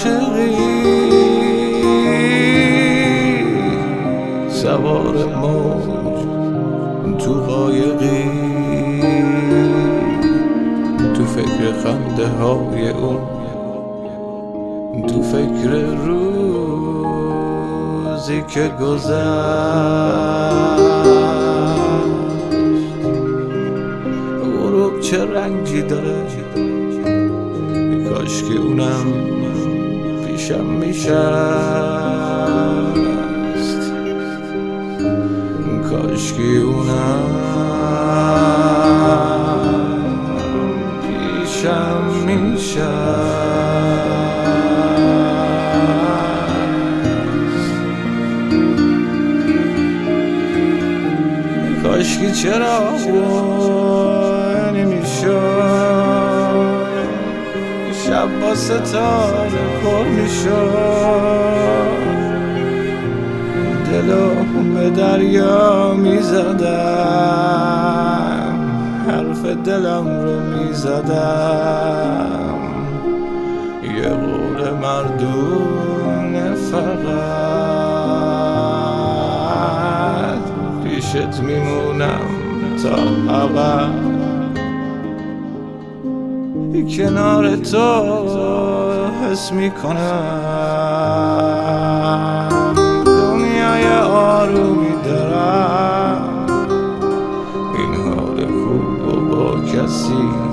عاشقی سوار موج تو قایقی، تو فکر خنده های اون، تو فکر روزی که گذشت. غروب چه رنگی داره، کاش که اونم پیشم میشست، کاش که اونم پیشم میشست. کاش که چرا نمیشد، شب با ستاره پر میشد، دلو به دریا میزدم، حرف دلم رو میزدم، یه قول مردونه فقط پیشت میمونم تا ابد، کنار تو حس میکنم دنیای آرومی دارم، این حال خوب و با کسی